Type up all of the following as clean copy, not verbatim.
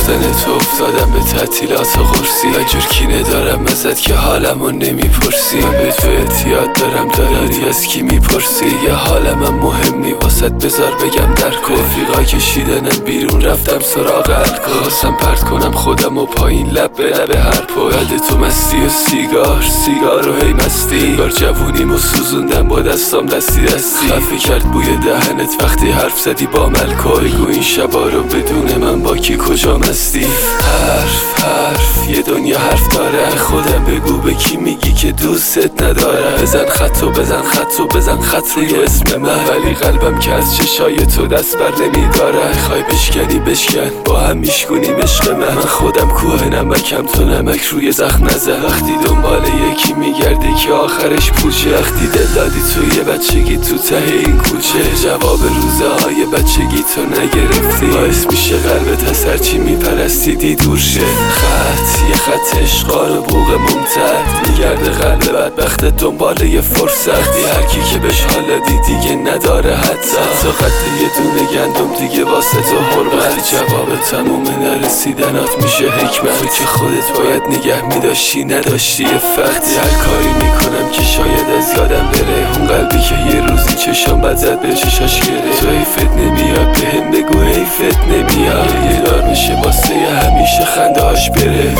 رفتن تو افتادم به تعطیلات قرصی و جور کینه دارم ازت که حالمو نمیپرسی. من به تو اعتیاد دارم داری از کی میپرسی؟ یه حالم مهم نی واسط بذار بگم در کن. رفیقا کشیدنم بیرون رفتم سراغ الکل. خواستم پرت کنم خودم و پایین لب به لب هر پل. بعد تو مستی و سیگار و هی مستی بار جوونیمو سوزوندم با دستام دستی خفه کرد بوی دهنت وقتی حرف زدی با ملکل. بگو این شبا رو بدون من با کی کجا مستی؟ حرف یه دنیا حرف داره. خودم بگو به کی میگی که دوستت نداره؟ بزن خط روی اسم من، ولی قلبم که از چشای تو دست بر نمیداره. میخوای بشکن با هم میشکنیم عشق من خودم کوه نمکم تو نمک روی زخم نزن. وقتی دنبال یکی میگردی که آخرش پوچه، وقتی دل دادی توی بچگی تو ته این کوچه، جواب روزه های بچگی تو نگرفتی، باعث میشه قلبت از هرچی میپرستیدی دور شه. یه خط عشقار و بوق ممتد میگرده قلب بدبختت دنبال یه فرصت. هر کی که بهش حالا دیگه نداره حتی قد یه دونه گندم دیگه واسه تو حرمت. وقتی جواب تموم نرسیدنات میشه حکمت، تو که خودت باید نگه میداشتی نداشتی یه فقطی. هر کاری میکنم که شاید از یادم بره اون قلبی که یه روزی چشام بد زد به چشاش گره. تو حیفت نمیاد بهم بگو حیفت نمیاد، یه دار میشه واسه همیشه خنده هاش بره.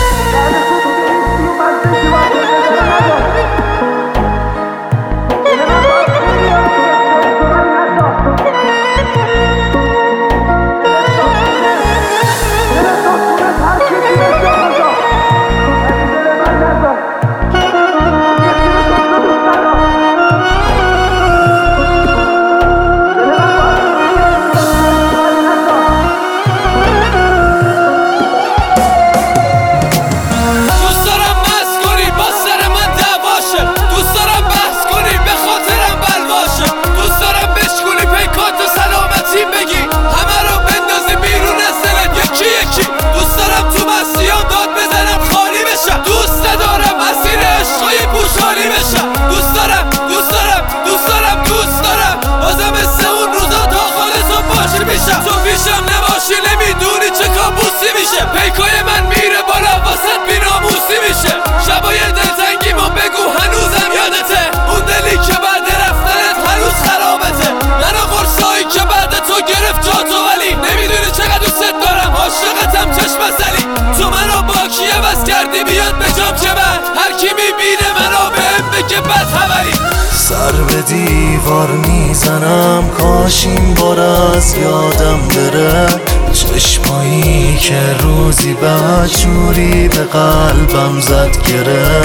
تو پیشم نباشی نمیدونی چه کابوسی میشه، پیکای من میره بالا واسط بی‌ناموسی میشه. شبای دلتنگیمو بگو هنوزم یادته، اون دلی که بعد رفتنت هنوز خرابته. منو قرصایی که بعد تو گرفت جا تو، ولی نمیدونی چقدر دوست دارم عاشقتم چشم زلی. تو منو با کی عوض کردی بیاد به جام که بعد هر کی میبینه منو بهم بگه بد خبری. سر به دیوار میزنم کاش این بار از یادم بره، چشمایی که روزی بدجوری به قلبم زد گره.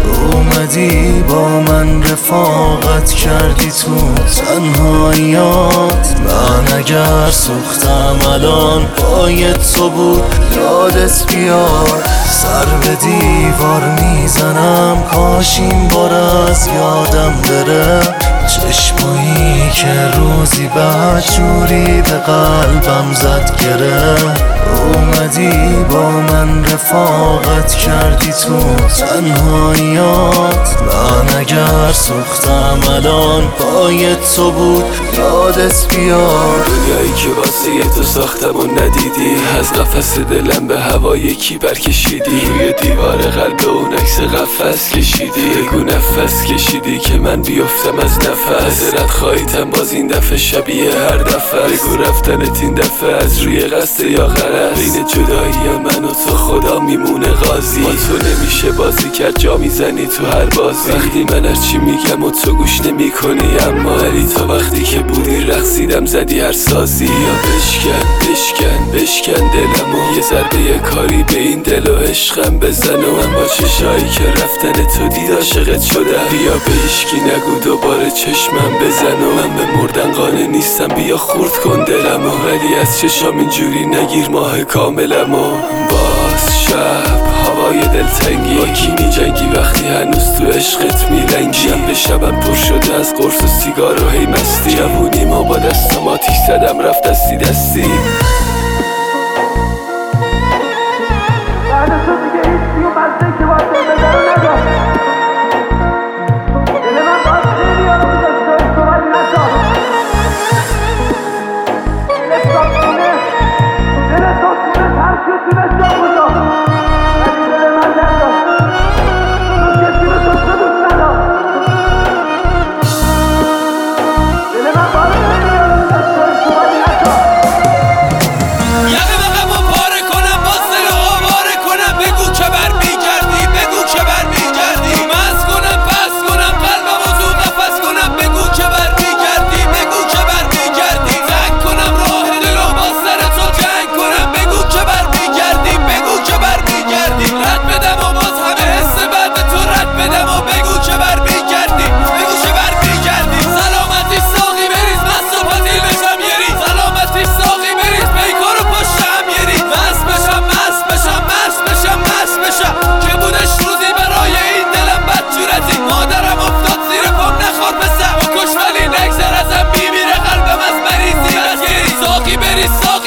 اومدی با من رفاقت کردی تو تنهاییات، من اگر سوختم الان باید تو بود یادت بیاد. سر به دیوار میزنم کاش این بار از یادم بره، چشمایی که روزی بدجوری به قلبم زد گره. اومدی با من رفاقت کردی تو تنهاییات، من اگر سوختم الان باید تو بود یادت بیاد. دنیایی که واسه تو ساختم و ندیدی، از قفس دلم به هوا یکی برکشیدی، روی دیوار قلب اون عکس قفس کشیدی. بگو نفس کشیدی که من بیفتم از نفس، حضرت خواهیتم باز این دفعه شبیه هر دفعه. بگو رفتنت این دفعه از روی قصد یا غرض، بین جدایی من و تو خدا میمونه قاضی. با تو نمیشه بازی کرد جا میزنی تو هر بازی، وقتی من هرچی میگم و تو گوش نمی کنی. اما ولی تا وقتی که بودی رقصیدم زدی هر سازی. یا بشکن دلمو، یه ضربه کاری به این دل و عشقم بزن و من با چشایی که رفتن تو دید عاشقت شدم. بیا به هیچکی نگو دوباره چشمم بزن و من به مردن قانع نیستم، بیا خورد کن دلمو، ولی از چشام اینجوری نگیر ماه کاملمو. باز شب هوای دلتنگی، با کی میجنگی وقتی هنوز تو عشقت میلنگی؟ شب شبم پر شده از قرص و سیگار و هی مستی، جوونی ما با دستم آتیش زدم رفت دستی دستی. بعد تو دیگه هیچی و بسته که باید بزن رو ندار. دل من باید خیلی یارو میداشته تو ولی نشد. دلت تا خونه ترک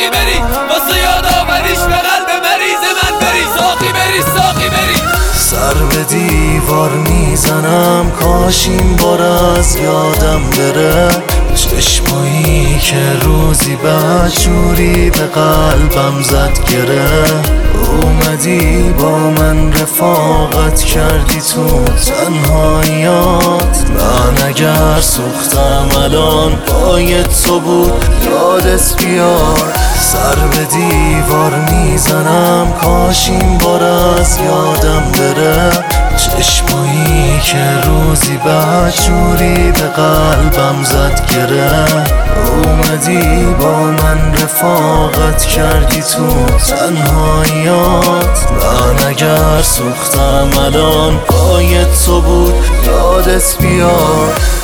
ساقی بری واسه یادآوریش به قلب مریض من بری ساقی بری ساقی بری سر به دیوار میزنم کاش این بار از یادم بره چشمایی که روزی بدجوری به قلبم زد گره اومدی با من رفاقت کردی تو تنهاییات من اگر سوختم الان باید تو بود یادت بیاد سر به دیوار میزنم کاش این بار از یادم بره چشمایی که روزی بدجوری به قلبم زد گره اومدی با من رفاقت کردی تو تنهاییات من اگر سوختم الان باید تو بود یادت بیاد